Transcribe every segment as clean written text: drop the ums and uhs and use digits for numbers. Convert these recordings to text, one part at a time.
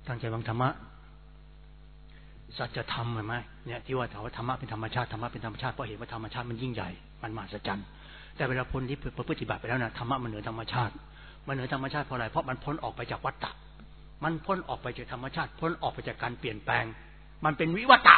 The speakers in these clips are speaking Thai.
ตั้งใจฟังธรรมะสัจธรรมเห็นไหมเนี่ยที่ว่าถามว่าธรรมะเป็นธรรมชาติธรรมะเป็นธรรมชาติเพราะเห็นว่าธรรมชาติมันยิ่งใหญ่มันมหัศจรรย์แต่เวลาพ้นที่ปฏิบัติไปแล้วนะธรรมะมันเหนือธรรมชาติมันเหนือธรรมชาติเพราะอะไรเพราะมันพ้นออกไปจากวัฏฏะมันพ้นออกไปจากธรรมชาติพ้นออกไปจากการเปลี่ยนแปลงมันเป็นวิวัตะ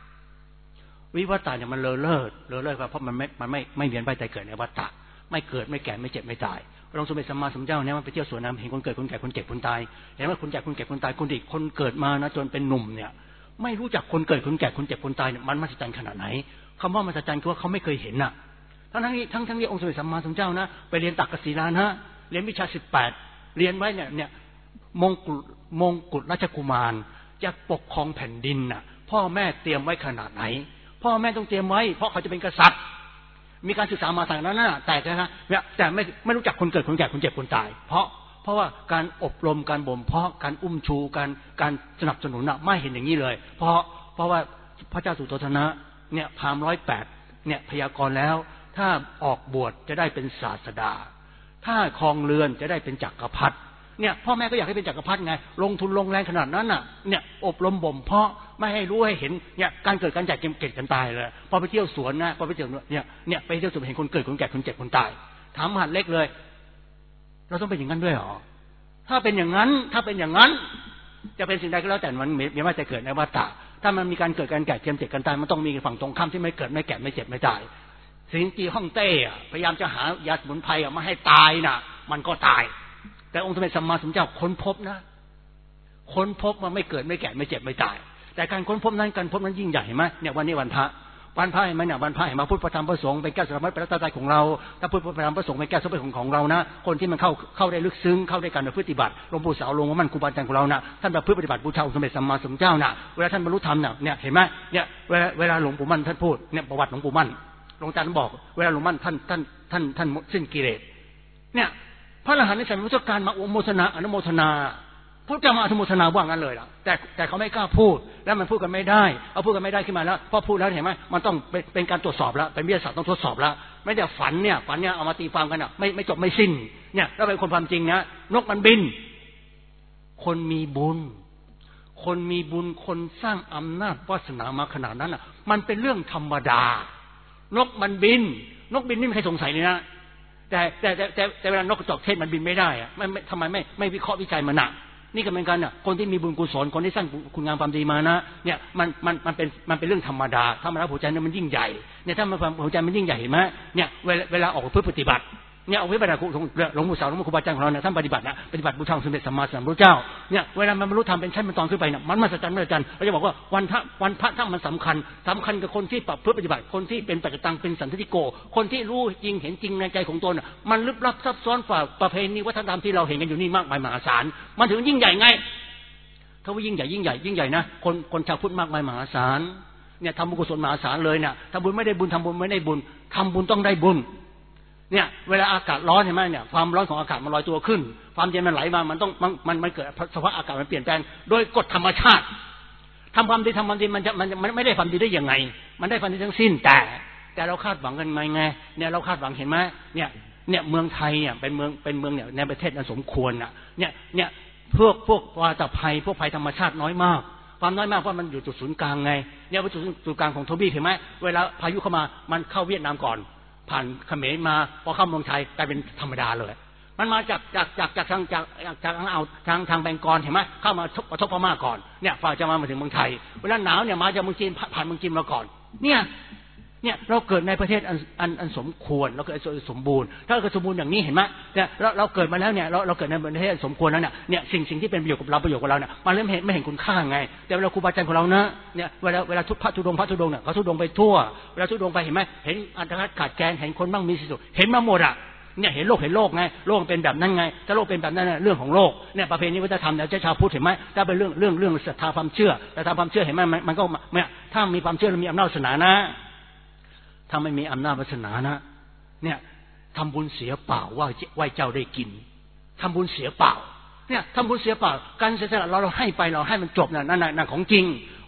เนี่ยมันเลอะเลิศเพราะมันไม่เวียนไปแต่เกิดในวัฏฏะไม่เกิดไม่แก่ไม่เจ็บไม่ตายพระองค์สมเด็จสัมมาสัมพุทธเจ้าเนี่ยมันไปเที่ยวสวนน้ำเห็นคนเกิดคนแก่คนเจ็บคนตายเห็นว่าคนแก่คนเจ็บคนตายคนอีกคนเกิดมานะจนเป็นหนุ่มเนี่ยไม่รู้จักคนเกิดคนแก่คนเจ็บคนตายเนี่ยมันมหัศจรรย์ขนาดไหนคำว่ามหัศจรรย์คือว่าเขาไม่เคยเห็นน่ะทั้งที่องค์สมเด็จสัมมาสัมพุทธเจ้านะไปเรียนตักกศิลานะเรียนวิชา18เรียนไว้เนี่ยมงกุฎราชกุมารจะปกครองแผ่นดินน่ะพ่อแม่เตรียมไว้ขนาดไหนพ่อแม่ต้องเตรียมไว้เพราะเขาจะเป็นกษัตริย์มีการศึกษามาทางนั้นน่ะแต่ไม่รู้จักคนเกิดคนแก่คนเจ็บคนตายเพราะว่าการอบรมการบ่มเพาะการอุ้มชูการสนับสนุนน่ะไม่เห็นอย่างนี้เลยเพราะว่าพระเจ้าสุโธทนะเนี่ยพราหมณ์108เนี่ยพยากรณ์แล้วถ้าออกบวชจะได้เป็นศาสดาถ้าครองเรือนจะได้เป็นจักรพรรดิเนี่ยพ่อแม่ก็อยากให้เป็นจักรพรรดิไงลงทุนลงแรงขนาดนั้นน่ะเนี่ยอบรมบ่มเพาะไม่ให้รู้ให้เห็นเนี่ยการเกิดการแก่เก็บกันตายเลยพอไปเที่ยวสวนนะพอไปเที่ยวเนี่ยไปเที่ยวสวนเห็นคนเกิดคนแก่คนเจ็บคนตายถามมหาดเล็กเลยเราต้องเป็นอย่างนั้นด้วยหรอถ้าเป็นอย่างนั้นจะเป็นสิ่งใดก็แล้วแต่มันไม่ว่าจะเกิดในวัฏฏะถ้ามันมีการเกิดการแก่เจ็บกันตายมันต้องมีฝั่งตรงข้ามที่ไม่เกิดไม่แก่ไม่เจ็บไม่ตายสิงจีฮ่องเต้พยายามจะหายาสมุนไพรมาให้ตายน่ะมันก็ตายแต่องค์สมเด็จสัมมาสัมพุทธเจ้าค้นพบมันไม่เกิดไม่แก่ไม่เจ็บไม่ตายแต่การค้นพบนั้นยิ่งใหญ่ไหมเนี่ยวันนี้วันพระเห็นไหมเนี่ยวันพระเห็นมาพุทธพระธรรมพระสงฆ์เป็นแก้วสารพัดเป็นรัตนตรัยของเราถ้าพุทธพระธรรมพระสงฆ์เป็นแก้วสารพัดของเรานะคนที่มันเข้าได้ลึกซึ้งเข้าได้การปฏิบัติหลวงปู่สาวหลวงพ่อมั่นครูบาอาจารย์ของเรานะท่านปฏิบัติบูชาองค์สมเด็จสัมมาสัมพุทธเจ้านะเวลาท่านบรรลุธรรมเนี่ยเห็นไหมเนี่ยเวลาหลวงปู่มั่นท่านพูดเนี่ยประวัติหลวงปู่มั่นหลวงตาท่านบอกเวลาหลวงมั่นท่านสิ้นกิเลสเนี่ยพระอรหันต์ในสมัยพุทธกาลมาอนุโมทนาพระเจ้ามาอนุโมทนาว่างั้นเลยล่ะแต่เขาไม่กล้าพูดแล้วมันพูดกันไม่ได้เอาพูดกันไม่ได้ขึ้นมาแล้วพอพูดแล้วเห็นไหมมันต้องเป็นการตรวจสอบแล้วเป็นวิทยาศาสตร์ต้องทดสอบแล้วไม่ได้ฝันเนี่ยเอามาตีความกันอ่ะไม่จบไม่สิ้นเนี่ยแล้วเป็นคนความจริงนะนกมันบินคนมีบุญคนสร้างอำนาจวาสนามาขนาดนั้นอ่ะมันเป็นเรื่องธรรมดานกมันบินนี่ไม่ใครสงสัยเลยนะแต่เวลานกกระจอกเทศมันบินไม่ได้อ่ะทำไมไม่วิเคราะห์วิจัยมันอ่ะนี่ก็เหมือนกันน่ะคนที่มีบุญกุศลคนที่สร้างคุณงามความดีมานะเนี่ยมันเป็นเรื่องธรรมดาหัวใจเนี่ยมันยิ่งใหญ่เนี่ยถ้ามันหัวใจมันยิ่งใหญ่เห็นไหมเนี่ยเวลาออกเพื่อปฏิบัติเนี่ยเอาไว้บรรดาหลวงปู่สาวหลวงปู่ครูบาอาจารย์ของเราเนี่ยท่านปฏิบัติบูชาสมเด็จสัมมาสัมพุทธเจ้าเนี่ยเวลามันบรรลุธรรมเป็นชั้นเป็นตอนขึ้นไปเนี่ยมันมหัศจรรย์เราจะบอกว่าวันพระถ้ามันสำคัญกับคนที่เพื่อปฏิบัติคนที่เป็นปัจจตังเป็นสันทิฏฐิโกคนที่รู้จริงเห็นจริงในใจของตนมันลึกลับซับซ้อนฝ่าประเพณีวัฒนธรรมที่เราเห็นกันอยู่นี่มากมายมหาศาลมันถึงยิ่งใหญ่ไงถ้าว่ายิ่งใหญ่นะคนชาวพุทธมากมายมหาศาลเนี่ยทำบุญกุศลมหาศาลเลยเนี่ยทำบุญไม่ได้บุญทำบุญไม่ได้บุญทำบุญต้องได้บุญเนี่ยเวลาอากาศร้อนเห็นไหมเนี่ยความร้อนของอากาศมันลอยตัวขึ้นความเย็นมันไหลมามันเกิดสภาพอากาศมันเปลี่ยนแปลงโดยกฎธรรมชาติทำความดีมันไม่ได้ความดีได้ยังไงมันได้ความดีทั้งสิ้นแต่เราคาดหวังกันไหมไงเนี่ยเราคาดหวังเห็นไหมเนี่ยเมืองไทยเนี่ยเป็นเมืองเนี่ยในประเทศนั้นสมควรน่ะเนี่ยพวกวาตภัยพวกภัยธรรมชาติน้อยมากความน้อยมากเพราะมันอยู่จุดศูนย์กลางไงเนี่ยจุดศูนย์กลางของทวีปเห็นไหมเวลาพายุเข้ามามันเข้าเวียดนามก่อนผ่านเขมรมาพอเข้าเมืองไทยกลายเป็นธรรมดาเลยมันมาจากทางแบงกอลเห็นไหมเข้ามาทบพม่าก่อนเนี่ยฝ่ายจะมาถึงเมืองไทยเวลาหนาวเนี่ยมาจากเมืองจีนผ่านเมืองจีนมาก่อนเนี่ยเราเกิดในประเทศอันสมควรเราเกิดสมบูรณ์ถ้าเกิดสมบูรณ์อย่างนี้เห็นไหมเนี่ยเราเกิดมาแล้วเนี่ยเราเกิดในประเทศสมควรแล้วเนี่ยสิ่งที่เป็นประโยชน์กับเราเนี่ยมันเริ่มไม่เห็นคุณค่าไงแต่เวลาครูบาอาจารย์ของเรานะเนี่ยเวลาพระธุดงค์เนี่ยเขาธุดงค์ไปทั่วเวลาธุดงค์ไปเห็นไหมเห็นอันตรายขาดแคลนเห็นคนบ้างมีสิทธิ์เห็นมาหมดอ่ะเนี่ยเห็นโลกไงโลกเป็นแบบนั้นไงถ้าโลกเป็นแบบนั้นเรื่องของโลกเนี่ยประเพณีวัฒนธรรมเนี่ยชาวพุทธเห็นไหมถ้าเป็นเรื่องศรัทธาความเชื่อแต่ทางความเชื่อเห็นไหมมันก็เนี่ยถ้ามีความเชื่อแล้วมีอำนาจศาสนานะถ้าไม่มีอำนาจวาสนานะเนี่ยทำบุญเสียเปล่าไหว้เจ้าได้กินทำบุญเสียเปล่าเนี่ยทำบุญเสียเปล่าการเสียสละเราให้ไปเราให้มันจบนั่นของจริงไห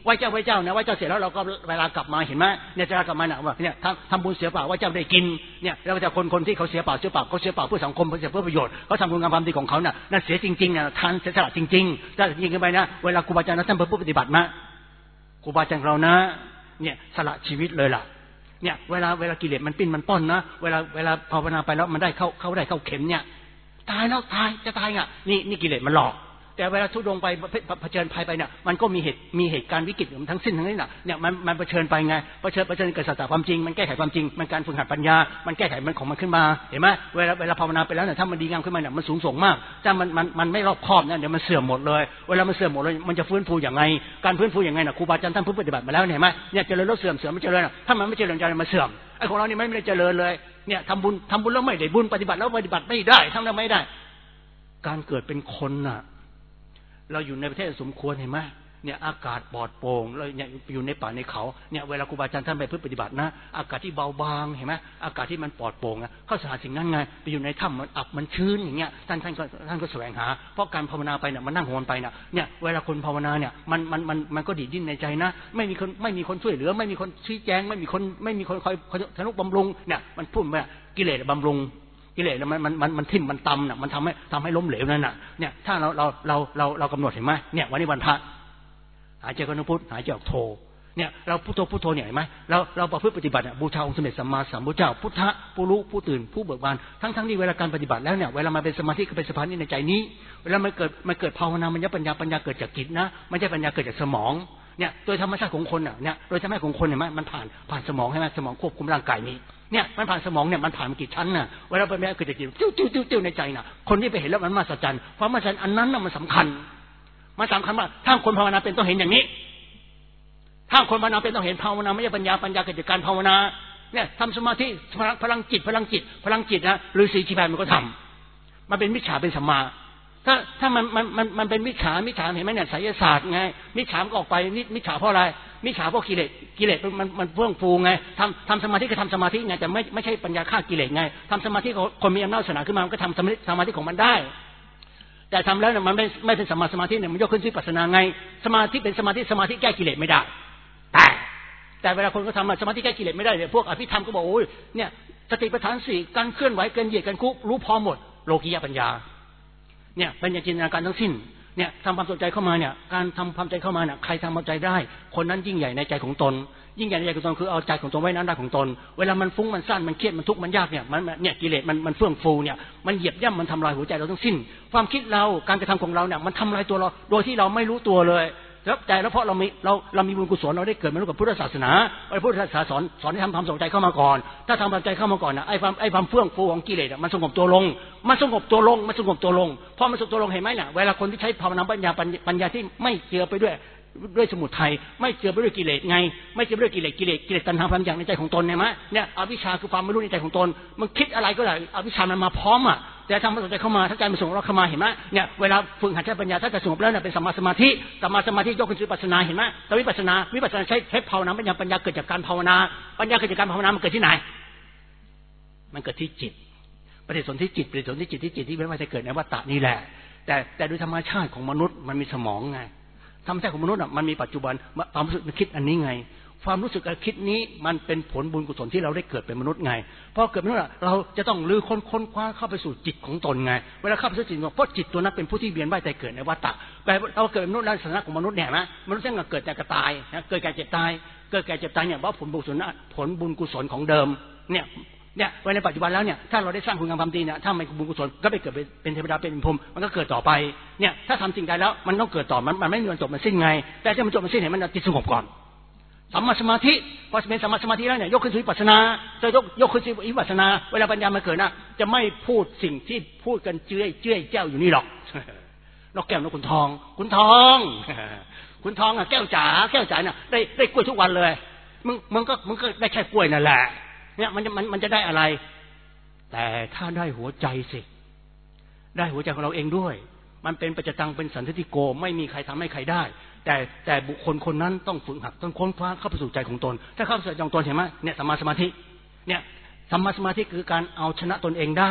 ไหว้เจ้านะไหว้เจ้าเสร็จแล้วเราก็เวลากลับมาเห็นไหมเนี่ยจะกลับมาเนี่ยว่าเนี่ยทำบุญเสียเปล่าไหว้เจ้าได้กินเนี่ยแล้วแต่คนที่เขาเสียเปล่าเขาเสียเปล่าเพื่อสังคมเพื่อประโยชน์เขาทำคุณงามความดีของเขาเนี่ยนั่นเสียจริงๆเนี่ยทานเสียสละจริงๆถ้าจริงกันไปนะเวลาครูบาอาจารย์ท่านเพื่อปฏิบัติมาครูบาอาจารย์เรานะเนี่ยสละชีวิตเลยล่ะเนี่ยเวลากิเลสมันปิ้นมันป้อนนะเวลาภาวนาไปแล้วมันได้เข้าเข็มเนี่ยตายแล้วจะตายอ่ะนี่กิเลสมันหลอกแต่เวลาทุดงไปเผชิญภัยไปเนี่ยมันก็มีเหตุการณ์วิกฤตทั้งสิ้นทั้งนั้นน่ะเนี่ยมันเผชิญไปไงเผชิญเกิดสัจธรรมความจริงมันแก้ไขความจริงมันการฝึกหัดปัญญามันแก้ไขมันของมันขึ้นมาเห็นไหมเวลาภาวนาไปแล้วเนี่ยถ้ามันดีงามขึ้นมาเนี่ยมันสูงส่งมากถ้ามันไม่รอบคอบเนี่ยเดี๋ยวมันเสื่อมหมดเลยเวลามันเสื่อมหมดเลยมันจะฟื้นฟูอย่างไงการฟื้นฟูอย่างไงน่ะครูบาอาจารย์ท่านผู้ปฏิบัติมาแล้วเห็นไหมเนี่ยเจริญแล้วเสื่อมไม่เจริญถ้ามันไม่เจริญจะมันเสื่อมไอ้ของเรานี่ไม่ได้เจริญเลยเนี่ยทำบุญแล้วไม่ได้บุญปฏิบัติแล้วปฏิบัติไม่ได้ทำแล้วไม่ได้การเกิดเป็นคนน่ะเราอยู่ในประเทศสมควรเห็นไหมเนี่ยอากาศปลอดโปร่งเราเนี่ยอยู่ในป่าในเขาเนี่ยเวลาครูบาอาจารย์ท่านไปเพื่อปฏิบัตินะอากาศที่เบาบางเห็นไหมอากาศที่มันปลอดโปร่งนะเข้าสถานสิ่งนั้นไงไปอยู่ในถ้ำมันอับมันชื้นอย่างเงี้ยท่านก็แสวงหาเพราะการภาวนาไปเนี่ยมันนั่งหัวมันไปเนี่ยเวลาคนภาวนาเนี่ยมันก็ดีดิ้นในใจนะไม่มีคนช่วยเหลือไม่มีคนชี้แจงไม่มีคนคอยทนุบำรุงเนี่ยมันพูดว่ากิเลสบำรุงกิเลสมันทิ่มมันตำน่ะมันทำให้ล้มเหลวนั่นน่ะเนี่ยถ้าเรากำหนดเห็นไหมเนี่ยวันนี้วันพระหายใจเข้าพุทธหายใจออกโทเนี่ยเราพุทโธเนี่ยเห็นไหมเราประพฤติปฏิบัติบูชาองค์สมเด็จสัมมาสัมพุทธเจ้าพุทธะผู้รู้ผู้ตื่นผู้เบิกบานทั้งนี้เวลาการปฏิบัติแล้วเนี่ยเวลามาเป็นสมาธิก็เป็นสภานี้ในใจนี้เวลามันเกิดภาวนามันจะปัญญาเกิดจากจิตนะไม่ใช่ปัญญาเกิดจากสมองเนี่ยโดยธรรมชาติของคนเนี่ยโดยธรรมชาติของคนเห็นไหมมันผ่านสมองใช่ไหมสมองควบคุมร่างกายนี้เนี่ยมันผ่านสมองเนี่ยมันผ่านมากี่ชั้นน่ะเวลาไปแม่เกิดจากจิตจิ้วในใจน่ะคนที่ไปเห็นแล้วมันมหัศจรรย์ความมหัศจรรย์อันนั้นน่ะมันสำคัญว่าถ้าคนภาวนาเป็นต้องเห็นอย่างนี้ถ้าคนภาวนาเป็นต้องเห็นภาวนาไม่ใช่ปัญญาเกิดจากการภาวนาเนี่ยทำสมาธิพลังจิตนะหรือสีชีพายมันก็ทำมันเป็นมิจฉาเป็นสัมมาถ้ามันเป็นมิจฉาเห็นไหมเนี่ยไสยศาสตร์ไงมิจฉาก็ออกไปมิจฉาเพราะอะไรมิจฉาเพราะกิเลสมันเฟื่องฟูไงทำสมาธิก็ทำสมาธิไงแต่ไม่ใช่ปัญญาฆ่ากิเลสไงทำสมาธิคนมีอำนาจศาสนาขึ้นมามันก็ทำสมาธิของมันได้แต่ทำแล้วเนี่ยมันไม่เป็นสมาธิเนี่ยมันยกขึ้นวิปัสสนาไงสมาธิเป็นสมาธิแก้กิเลสไม่ได้แต่เวลาคนก็ทำสมาธิแก้กิเลสไม่ได้เนี่ยพวกอภิธรรมก็บอกโอ้ยเนี่ยสติปัฏฐาน4การเคลื่อนไหวการเหยียดการคุรู้พอหมดโลกียปัญญาเนี่ยปัญญาจินตนาการทั้งสิ้นเนี่ยทำความสนใจเข้ามาเนี่ยการทำความใจเข้ามาเนี่ยใครทำความใจได้คนนั้นยิ่งใหญ่ในใจของตนยิ่งใหญ่ในใจของตนคือเอาใจของตนไว้นั้นได้ของตนเวลามันฟุ้งมันซ่านมันเครียดมันทุกข์มันยากเนี่ยเนี่ยกิเลสมันเฟื่องฟูเนี่ยมันเหยียบย่ำมันทำลายหัวใจเราทั้งสิ้นความคิดเราการกระทำของเราเนี่ยมันทำลายตัวเราโดยที่เราไม่รู้ตัวเลยแล้วเพราะเรามีบุญกุศลเราได้เกิดมาร่วมกับพุทธศาสนาพุทธศาสนาสอนให้ทำความสนใจเข้ามาก่อนถ้าทำความใจเข้ามาก่อนนะไอ้ความเฟื่องฟูของกิเลสมันสงบตัวลงพอมันสงบตัวลงเห็นไหมเนี่ยเวลาคนที่ใช้ภาวนาปัญญาที่ไม่เจือไปด้วยสมุทัยไม่เจือไปด้วยกิเลสไงไม่เจือไปด้วยกิเลสตัณหาความอยากในใจของตนเนี่ยอวิชชาคือความไม่รู้ในใจของตนมันคิดอะไรก็ได้อวิชชามันมาพร้อมแต่ทำให้สนใจเข้ามาถ้าใจมันสงบเราเข้ามาเห็นไหมเนี่ยเวลาฝึกหัดใช้ปัญญาถ้าจะสงบแล้วเนี่ยเป็นสัมมาสมาธิยกขึ้นสู่วิปัสสนาเห็นไหมแต่วิปัสสนาใช้ภาวนาปัญญาเกิดจากการภาวนาปัญญาเกิดจากการภาวนามันเกิดที่ไหนมันเกิดที่จิตปฏิสนธิจิตที่เป็นว่าจะเกิดในวัฏฏะนี่แหละแต่โดยธรรมชาติของมนุษย์มันมีสมองไงธรรมชาติของมนุษย์มันมีปัจจุบันความรู้สึกคิดอันนี้ไงความรู้สึกคิดนี้มันเป็นผลบุญกุศลที่เราได้เกิดเป็นมนุษย์ไงพอเกิดเป็นมนุษย์เราจะต้องลื้อค้นคว้าเข้าไปสู่จิตของตนไงเวลาเข้าไปสู่จิตเพราะจิตตัวนั้นเป็นผู้ที่เวียนว่ายตายเกิดในวัฏฏะแต่เราเกิดเป็นมนุษย์ลักษณะของมนุษย์เนี่ยนะมนุษย์จะเกิดจากตายนะเกิดแก่เจ็บตายเนี่ยว่าผลบุญกุศลของเดิมเนี่ยไว้ในปัจจุบันแล้วเนี่ยถ้าเราได้สร้างคุณงามความดีเนี่ยถ้าไม่บุญกุศลก็ไปเกิดเป็นเทวดาเป็นพรหมมันก็เกิดต่อไปเนี่ยถ้าทำสิ่งใดแล้วมันต้องเกิดต่อมันไม่มีวันจบมันสิ้นไงแต่ถ้ามันจบมันสิ้นเห็นมันจิตสงบก่อนสัมมาสมาธิพอเป็นสัมมาสมาธิแล้วเนี่ยยกขึ้นสู่วิปัสสนาจะยกขึ้นสู่วิปัสสนาเวลาปัญญามาเกิดนะจะไม่พูดสิ่งที่พูดกันเจ้ยเจ้าอยู่นี่หรอกนกแก้วนกขุนทองขุนทองแก้วจ๋าเนี่ยได้กล้วยทุกวันเลยมึงก็ได้แค่กล้วยนั่นแหละเนี่ยมันจะได้อะไรแต่ถ้าได้หัวใจสิได้หัวใจของเราเองด้วยมันเป็นปัจจตังเป็นสันทิฏฐิโกไม่มีใครทำให้ใครได้แต่บุคคลคนนั้นต้องฝึกหัดต้องค้นคว้าเข้าไปสู่ใจของตนถ้าเข้าไปสู่ใจของตนเห็นไหมเนี่ยสัมมาสมาธิเนี่ยสัมมาสมาธิคือการเอาชนะตนเองได้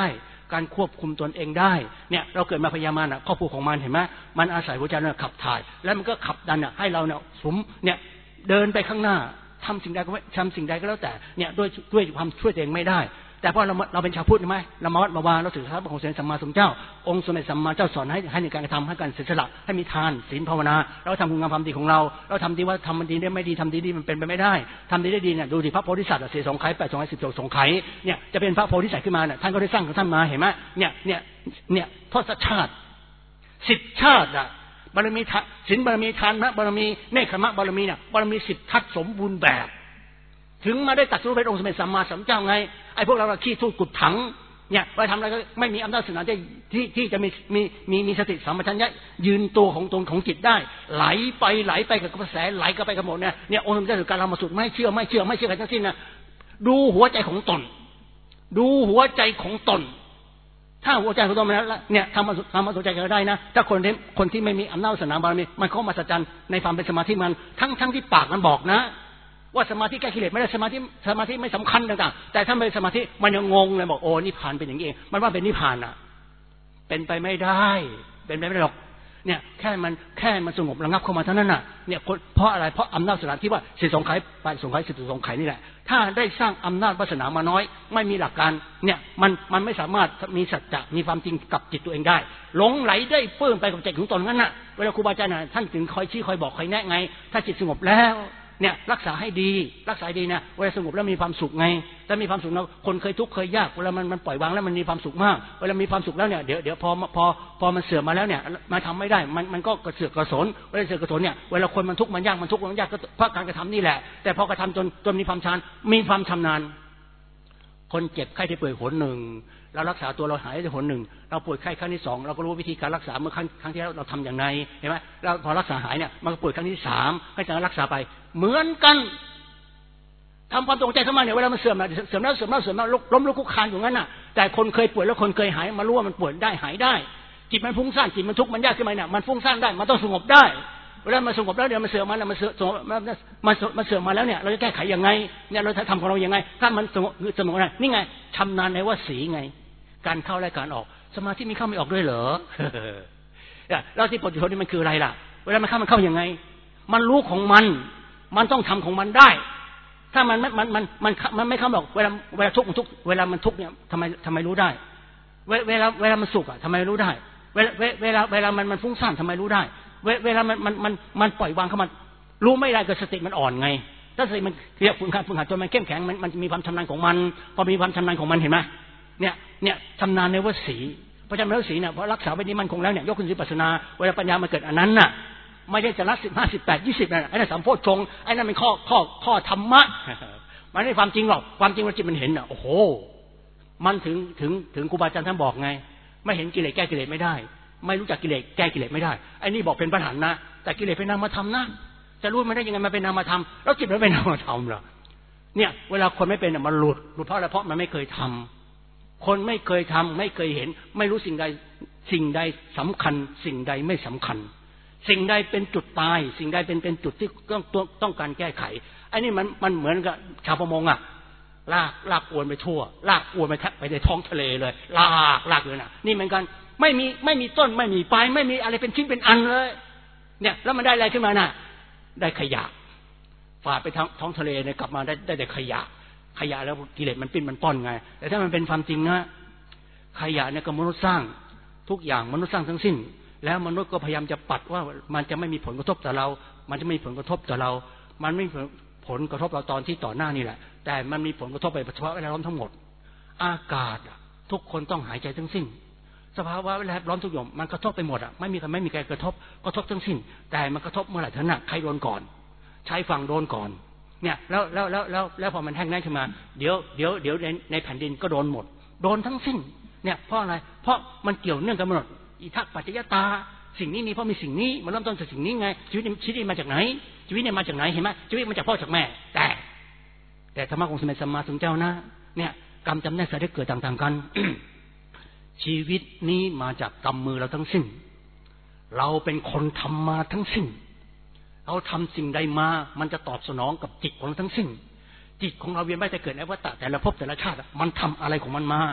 การควบคุมตนเองได้เนี่ยเราเกิดมาพยายามมันครอบครัวของมันเห็นไหมมันอาศัยหัวใจเราขับถ่ายแล้วมันก็ขับดันให้เราเนี่ยสมเนี่ยเดินไปข้างหน้าทำสิ่งใดก็แล้วแต่เนี่ยด้วยความช่วยตัวเองไม่ได้แต่พอเราเป็นชาวพุทธใช่ไหมเรามาวัดมาวาเราถือพระของสมเด็จสัมมาสัมพุทธเจ้าองค์สมเด็จสัมมาเจ้าสอนให้ในการกระทำให้การเสียสละให้มีทานศีลภาวนาเราทำคุณงามความดีของเราทำดีว่าทำมันดีได้ไม่ดีทำดีมันเป็นไปไม่ได้ทำดีได้ดีเนี่ยดูสิพระโพธิสัตว์เสียสองไข่8 212 สงไข่เนี่ยจะเป็นพระโพธิสัตว์ขึ้นมาเนี่ยท่านก็ได้สร้างของท่านมาเห็นไหมเนี่ยทศชาติ10 ชาติบารมีศีลบารมีทานบารมีเนคขมะบารมีเนี่ยบารมี10 ทัศสมบูรณ์แบบถึงมาได้ตรัสรู้เป็นองค์สมเด็จสัมมาสัมพุทธเจ้าไงไอ้พวกเราขี้ทู่กุดถังเนี่ยไปทำอะไรก็ไม่มีอำนาจศาสนาที่จะมีสติสัมปชัญญะยืนตัวของตนของจิตได้ไหลไปกับกระแสไหลก็ไปกับหมดเนี่ยองค์สมเด็จการเรามาสุดไม่เชื่อใครทั้งสิ้นนะดูหัวใจของตนดูหัวใจของตนถ้าหัวใจของตนมันเนี่ยทำมาสนใจกันได้นะถ้าคนที่ไม่มีอำนาจศาสนาบารมีมันเข้ามาสัจจันในความเป็นสมาธิมันทั้งที่ปากมันบอกนะว่าสมาธิแก้กิเลสไม่ได้สมาธิไม่สำคัญต่างๆแต่ถ้าเป็นสมาธิมันยังงงเลยบอกโอ้นิพพานเป็นอย่างนี้เองมันว่าเป็นนิพพานเป็นไปไม่ได้หรอกเนี่ยแค่มันสงบระงับเข้ามาเท่านั้นเนี่ยเพราะอะไรเพราะอำนาจศาสนาที่ว่า10 สงไข่8 สงไข่10 สงไข่นี่แหละถ้าได้สร้างอำนาจวาสนามาน้อยไม่มีหลักการเนี่ยมันไม่สามารถมีสัจจะมีความจริงกับจิตตัวเองได้หลงไหลได้เปื้อนไปกับใจของตนนั้นเวลาครูบาอาจารย์ท่านถึงคอยชี้คอยบอกคอยแนะไงถ้าจิตสงบแล้วเนี่ยรักษาให้ดีนะเวลาสงบแล้วมีความสุขไงถ้ามีความสุขแล้วคนเคยทุกข์เคยยากเวลามันปล่อยวางแล้วมันมีความสุขมากเวลามีความสุขแล้วเนี่ยเดี๋ยวพอมันเสื่อมมาแล้วเนี่ยมาทำไม่ได้มันก็กระเสือกกระสนเวลาเสือกกระสนเนี่ยเวลาคนมันทุกข์มันยากก็เพราะการกระทำนี่แหละแต่พอกระทำจนมีความชำนาญคนเจ็บไข้ได้ป่วยหนหนึ่งเรารักษาตัวเราหายได้หนหนึ่งเราป่วยไข้ครั้งที่2เราก็รู้วิธีการรักษาเมื่อครั้งที่แล้วเราทำอย่างไรเห็นไหมเราพอรักษาหายเนี่ยมันก็ป่วยครั้งที่3ก็จะรักษาไปเหมือนกันทำความตกใจเข้ามาเนี่ยเวลามันเสื่อมแล้วล้มลุกคุกคานอยู่งั้นแต่คนเคยป่วยแล้วคนเคยหายมารู้ว่ามันป่วยได้หายได้จิตมันฟุ้งซ่านจิตมันทุกข์มันยากขึ้นมาเนี่ยมันฟุ้งซ่านได้มันต้องสงบได้เวลามันสงบแล้วเดี๋ยวมันเสื่อมมาแล้วมันเสื่อมมาแล้วเนี่ยเราจะแก้ไขยังไงเนี่ยเราจะทำของเรายังไงถ้ามันสงบได้นี่ไงชำนาญในวสีไงการเข้าและการออกสมาธิมีเข้าไม่ออกด้วยเหรอแล้วที่ปุถุชนนี่มันคืออะไรล่ะเวลามันเข้ายังไงมันรู้ของมันต้องทำของมันได้ถ้ามันไม่เข้าหรอกเวลาทุกข์เวลามันทุกข์เนี่ยทำไมรู้ได้เวลามันสุขทำไมรู้ได้เวลามันฟุ้งซ่านทำไมรู้ได้เวลามันปล่อยวางเข้ามารู้ไม่ได้ก็สติมันอ่อนไงถ้าสติมันเรียกฝึกหัดจนมันเข้มแข็งมันมีความชำนาญของมันพอมีความชำนาญของมันเห็นไหมเนี่ยชำนาญในวสีเพราะฉะนั้นวสีเนี่ยพอรักษาไว้นี้มันคงแล้วเนี่ยยกขึ้นวิปัสสนาเวลาปัญญามันเกิดอันนั้นน่ะไม่ได้จะละ15 18 20นั่นไอ้นั่นสัมโพชฌงค์ไอ้นั่นเป็นข้อธรรมะมันไม่ความจริงหรอกความจริงว่าจิตมันเห็นโอ้โหมันถึงครูบาอาจารย์ท่านบอกไงไม่เห็นกิเลสแก้กิเลสไม่ได้ไม่รู้จักกิเลสแก้กิเลสไม่ได้ไอ้นี่บอกเป็นปัญหานะแต่กิเลสเป็นนามธรรมนะจะรู้มันได้ยังไงมันเป็นนามธรรมแล้วจิตมันเป็นนามธรรมเหรอเนี่ยเวลาคนไม่เป็นมันหลุดเพราะอะไรเพราะมันไม่เคยทำคนไม่เคยทำไม่เคยเห็นไม่รู้สิ่งใดสำคัญสิ่งใดไม่สำคัญสิ่งใดเป็นจุดตายสิ่งใดเป็นจุดที่ต้องการแก้ไขไอ้นี่มันเหมือนกับชาวประมงลากอวนไปทั่วลากอวนไปในท้องทะเลเลยลากเลยนี่เหมือนกันไม่มีต้นไม่มีปลายไม่มีอะไรเป็นชิ้นเป็นอันเลยเนี่ยแล้วมันได้อะไรขึ้นมาได้ขยะฝาดไปท้องทะเลเนี่ยกลับมาได้แต่ขยะแล้วกิเลสมันปิ้นมันป้อนไงแต่ถ้ามันเป็นความจริงนะขยะเนี่ยก็มนุษย์สร้างทุกอย่างมนุษย์สร้างทั้งสิ้นแล้วมนุษย์ก็พยายามจะปัดว่ามันจะไม่มีผลกระทบต่อเรามันจะไม่มีผลกระทบต่อเรามันไม่มีผลกระทบเราตอนที่ต่อหน้านี่แหละแต่มันมีผลกระทบไปเฉพาะแวดล้อมทั้งหมดอากาศทุกคนต้องหายใจทั้งสิ้นสภาวะแวดล้อมทุกอย่างมันกระทบไปหมดไม่มีใครกระทบทั้งสิ้นแต่มันกระทบเมื่อไหร่เท่านั้นใครโดนก่อนใช้ฝั่งโดนก่อนเนี่ยแล้วพอมันแห้งแล้งขึ้นมาเดี๋ยวในแผ่นดินก็โดนหมดโดนทั้งสิ้นเนี่ยเพราะอะไรเพราะมันเกี่ยวเนื่องกันหมดอิทัปปัจจยตาสิ่งนี้มีเพราะมีสิ่งนี้มันเริ่มต้นจากสิ่งนี้ไงชีวิตนี้มาจากไหนชีวิตเนี่ยมาจากไหนเห็นไหมชีวิตมาจากพ่อจากแม่แต่ธรรมะของสมเด็จสัมมาสัมพุทธเจ้านะเนี่ยกรรมจำแนกสายได้เกิดต่างๆกัน ชีวิตนี้มาจากกรรมมือเราทั้งสิ้นเราเป็นคนทำมาทั้งสิ้นเราทำสิ่งใดมามันจะตอบสนองกับจิตของเราทั้งสิ้นจิตของเราเวียนว่ายแต่เกิดในวัฏฏะแต่ละภพแต่ละชาติมันทำอะไรของมันมา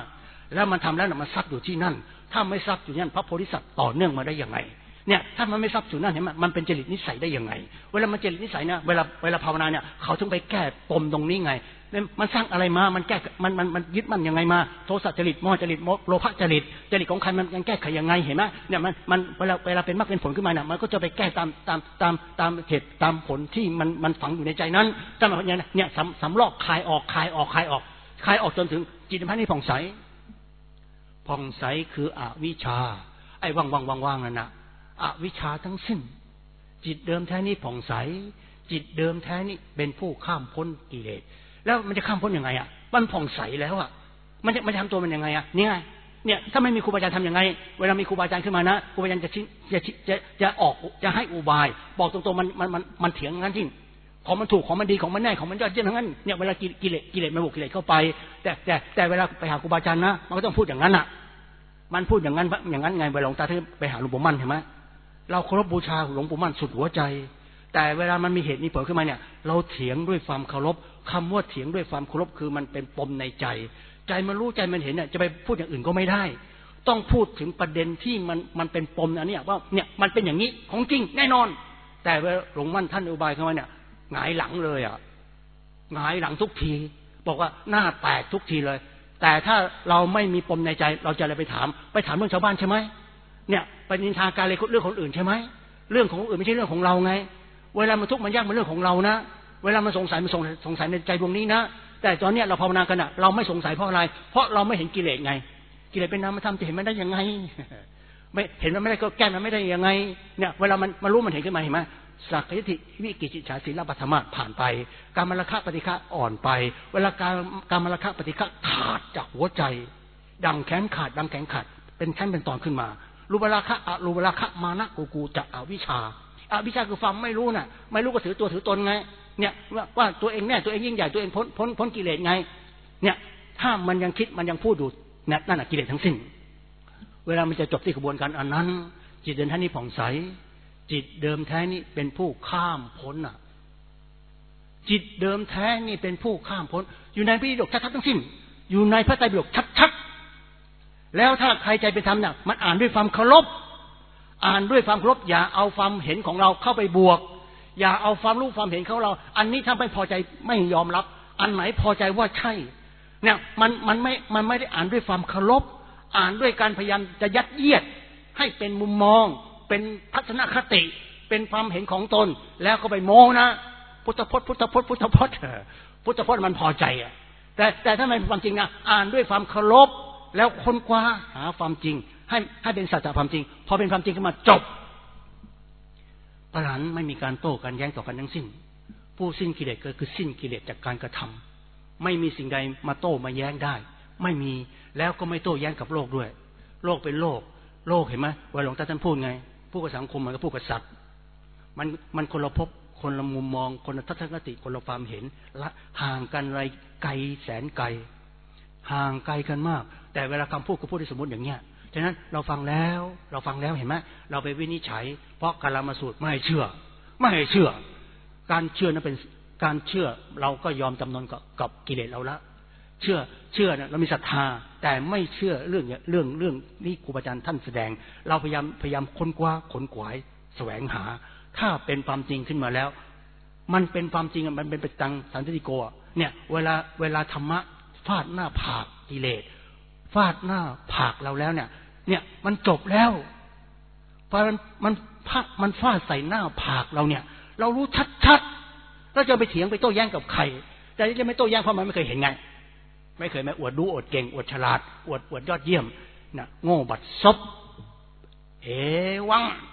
แล้วมันทำแล้วมันซับอยู่ที่นั่นถ้าไม่ซับอยู่นั่นพระโพธิสัตว์ต่อเนื่องมาได้ยังไงเนี่ยถ้ามันไม่ซับอยู่นั่นเห็นไหมมันเป็นจริตนิสัยได้ยังไงเวลามันจริตนิสัยเนี่ยเวลาภาวนาเนี่ยเขาถึงไปแก้ปมตรงนี้ไงมันสร้างอะไรมามันแก้มันยึดมันยังไงมาโทสะจริตโมหจริตโลภะจริตของใครมันแก้ไขยังไงเห็นไหมเนี่ยมันเวลาเป็นมรรคเป็นผลขึ้นมาเนี่ยมันก็จะไปแก้ตามเหตุตามผลที่มันฝังอยู่ในใจนั้นถ้ามันเนี่ยสำลอกคลายออกจนถึงจิตวิญญาณนี่ผ่องใสคืออวิชชาไอ้ว่างนั่นน่ะอวิชชาทั้งสิ้นจิตเดิมแท้นี้ผ่องใสจิตเดิมแท้นี้เป็นผู้ข้ามพ้นกิเลสแล้วมันจะข้ามพ้นยังไงอ่ะมันผ่องใสแล้วอ่ะมันจะทำตัวมันยังไงอ่ะเนี่ยถ้าไม่มีครูบาอาจารย์ทำยังไงเวลามีครูบาอาจารย์ขึ้นมานะครูบาอาจารย์จะให้อุบายบอกตรงๆมันเถียงงั้นจริงของมันถูกของมันดีของมันแน่ของมันยอดเยี่ยมทั้งนั้นเนี่ยเวลากิเลสมันบวกกิเลสเข้าไปแต่เวลาไปหาครูบาอาจารย์นะมันก็ต้องพูดอย่างนั้นอ่ะมันพูดอย่างนั้นไงเวลาหลวงตาที่ไปหาหลวงปู่มั่นเห็นไหมเราเคารพบูชาหลวงปู่มั่นสุดหัวใจแต่เวลามันมีเหตุมีผลขึ้นมาเนี่ยเราเถียงด้วยความเคารพคำว่าเถียงด้วยความเคารพคือมันเป็นปมในใจมันรู้ใจมันเห็นเนี่ยจะไปพูดอย่างอื่นก็ไม่ได้ต้องพูดถึงประเด็นที่มันเป็นปมอันนี้ว่าเนี่ยมันเป็นอย่างนี้ของจริงแน่นอนแต่เวลาหลวงมั่นท่านอุบายเข้ามาเนี่ยหงายหลังเลยอ่ะหงายหลังทุกทีบอกว่าหน้าแตกทุกทีเลยแต่ถ้าเราไม่มีปมในใจเราจะอะไรไปถามเรื่องชาวบ้านใช่ไหมเนี่ยไปนินทาการเรื่องคนอื่นใช่ไหมเรื่องของคนอื่นไม่ใช่เรื่องของเราไงเวลามันทุกข์มันยากมันเรื่องของเรานะเวลามันสงสัยในใจดวงนี้นะแต่ตอนนี้เราภาวนากันอ่ะเราไม่สงสัยเพราะอะไรเพราะเราไม่เห็นกิเลสไงกิเลสเป็นนามธรรมจะเห็นมันได้ยังไงไม่เห็นมันไม่ได้ก็แก้มันไม่ได้ยังไงเนี่ยเวลามันรู้มันเห็นขึ้นมาเห็นไหมสักยติวิกิจิจฉาศีลปัฏฐมาผ่านไปการมรรคะปฏิฆะอ่อนไปเวลาการมรรคะปฏิฆะขาดจากหัวใจดังแขนขาดเป็นชั้นเป็นตอนขึ้นมารูปราคะอรูปราคะมานะกูจะอวิชชาคือความไม่รู้น่ะไม่รู้ก็ถือตัวถือตนไงเนี่ยว่าตัวเองแน่ตัวเองยิ่งใหญ่ตัวเองพ้นกิเลสไงเนี่ยถ้ามันยังคิดมันยังพูดอยู่นั่นน่ะกิเลสทั้งสิ้นเวลามันจะจบที่กระบวนการอันนั้นจิตเดิมแท้นี้ผ่องใสจิตเดิมแท้นี้เป็นผู้ข้ามพ้นน่ะจิตเดิมแท้นี่เป็นผู้ข้ามพ้นอยู่ในพระไตรปิฎกชัดๆทั้งสิ้นอยู่ในพระไตรปิฎกชัดๆแล้วถ้าใครใจเป็นธรรมเนี่ยมันอ่านด้วยความเคารพอย่าเอาความเห็นของเราเข้าไปบวกอย่าเอาความรู้ความเห็นของเราอันนี้ถ้าไม่พอใจไม่ยอมรับอันไหนพอใจว่าใช่เนี่ยมันไม่ได้อ่านด้วยความเคารพอ่านด้วยการพยายามจะยัดเยียดให้เป็นมุมมองเป็นทัศนคติเป็นความเห็นของตนแล้วก็ไปโม้นะพุทธพจน์มันพอใจอ่ะแต่ถ้าไม่เป็นความจริงนะอ่านด้วยความเคารพแล้วค้นคว้าหาความจริงให้เป็นสัจธรรมความจริงพอเป็นความจริงขึ้นมาจบปรานไม่มีการโต้กันแย้งต่อกันทั้งสิ้นผู้สิ้นกิเลสก็คือสิ้นกิเลสจากการกระทำไม่มีสิ่งใดมาโต้มาแย้งได้ไม่มีแล้วก็ไม่โต้แย้งกับโลกด้วยโลกเป็นโลกเห็นไหมว่าหลวงตาท่านพูดไงพูดกับสังคมมันก็พูดกับสัตว์มันคนละภพคนละมุมมองคนละทัศนคติคนละความเห็นละห่างกันไรไกลแสนไกลห่างไกลกันมากแต่เวลาคำพูดก็พูดที่สมมติอย่างเงี้ยฉะนั้นเราฟังแล้วเห็นไหมเราไปวินิจฉัยเพราะกาลามสูตรไม่ให้เชื่อการเชื่อนั้นเป็นการเชื่อเราก็ยอมจำนนกับกิเลสเราละเชื่อเนี่ยเรามีศรัทธาแต่ไม่เชื่อเรื่องนี้ครูบาอาจารย์ท่านแสดงเราพยายามค้นคว้าขนขวายแสวงหาถ้าเป็นความจริงขึ้นมาแล้วมันเป็นความจริงมันเป็นไปตามสันติโกเนี่ยเวลาธรรมะฟาดหน้าผากกิเลสฟาดหน้าผากเราแล้วเนี่ยมันจบแล้วพอมันฟาดใส่หน้าผากเราเนี่ยเรารู้ชัดๆแล้วจะไปเถียงไปโต้แย้งกับใครแต่จะไม่โต้แย้งเพราะมันไม่เคยเห็นไงไม่เคยอวดรู้อวดเก่งอวดฉลาดอวดยอดเยี่ยมนะโง่บัดซบวัง